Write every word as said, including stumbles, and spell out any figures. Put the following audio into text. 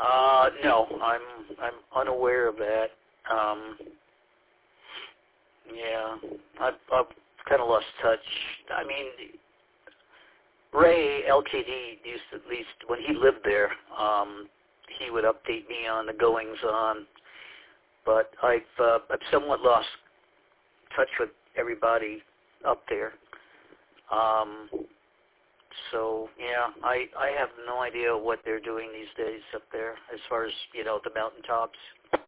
Uh, no, I'm I'm unaware of that. Um, yeah, I've, I've kind of lost touch. I mean, Ray L K D used to, at least when he lived there, um, he would update me on the goings on. But I've uh, I've somewhat lost touch with everybody up there. Um, so yeah, I I have no idea what they're doing these days up there as far as, you know, the mountaintops.